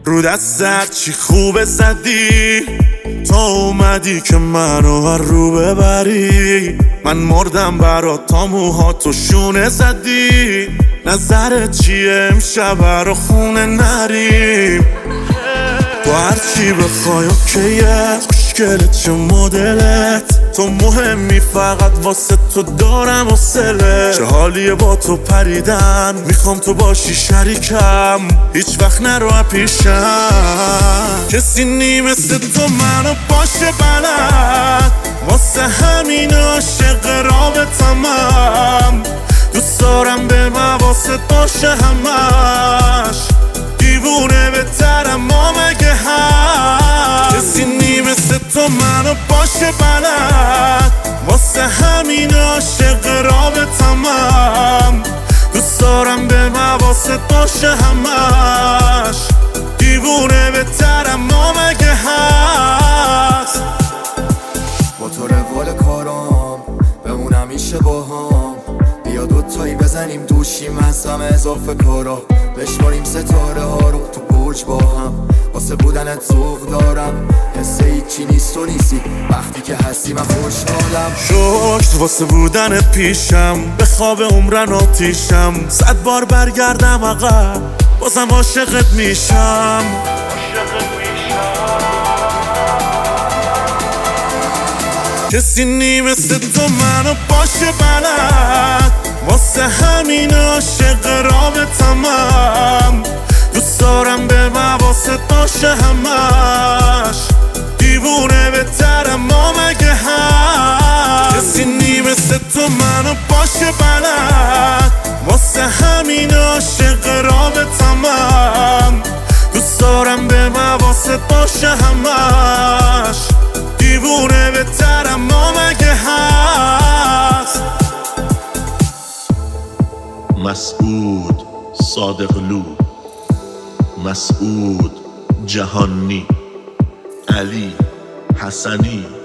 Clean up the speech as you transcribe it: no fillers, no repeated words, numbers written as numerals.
رو دستت چی خوبه زدی، تا اومدی که منو هر رو ببری. من مردم برات تا موهاتو شونه زدی. نظرت چیه امشب رو خونه نریم؟ تو هرچی بخوای اوکیه، خوشگله چه مدلت، تو مهمی فقط واسه تو دارم حوصله. چه حالیه با تو پریدن، میخوام تو باشی شریکم، هیچ وقت نرو پیشم. کسی نی مثل تو منو باشه بلد، واسه همین عاشق رابطمم. دوست دارم به مواست باشه همش، دیوونه بهترم ما مگه هست. کسی نی مثل تو منو باشه بلد، واسه همین عاشق رابطمم. دوست دارم به مواست باشه همش، دیوونه بهترم ما مگه هست. با تو روال کارام بمونم میشه با هم، بیا دوتایی بزنیم دوشیم از همه اضافه کارا، بشماریم ستاره ها رو تو برج با هم. واسه بودنت ذوق دارم، حس هیچی نیست و نیستی، وقتی که هستی من خوشحالم. شکر واسه بودنت پیشم، به خواب عمرن آتیشم. 100 بار برگردم عقب بازم عاشقت میشم. کسی نی مثل تو منو باشه بلد، واسه همین عاشق رابطمم. دوست دارم به مواست باشه همش، دیوونه بهترم ما مگه هست. کسی نی مثل تو منو باشه بلد، واسه همین عاشق رابطمم. دوست دارم به مواست باشه همش، دیوونه بهترم ما مگه هست. مسعود صادقلو، مسعود جهانی، علی حسنی.